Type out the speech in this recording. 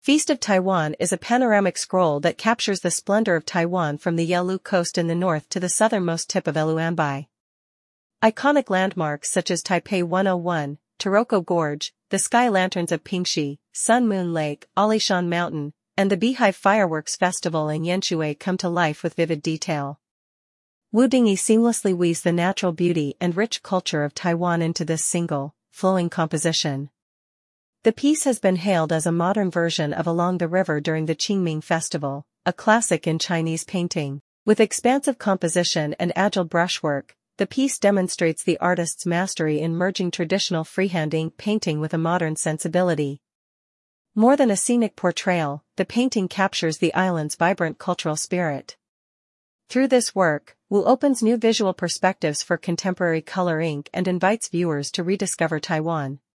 Feast of Taiwan is a panoramic scroll that captures the splendor of Taiwan from the Yalu coast in the north to the southernmost tip of Eluanbai. Iconic landmarks such as Taipei 101, Taroko Gorge, the sky lanterns of Pingxi, Sun Moon Lake, Alishan Mountain, and the Beehive Fireworks Festival in Yanshui come to life with vivid detail. Wu Dingyi seamlessly weaves the natural beauty and rich culture of Taiwan into this single, flowing composition. The piece has been hailed as a modern version of Along the River during the Qingming Festival, a classic in Chinese painting. With expansive composition and agile brushwork, the piece demonstrates the artist's mastery in merging traditional freehand ink painting with a modern sensibility. More than a scenic portrayal, the painting captures the island's vibrant cultural spirit. Through this work, Wu opens new visual perspectives for contemporary color ink and invites viewers to rediscover Taiwan,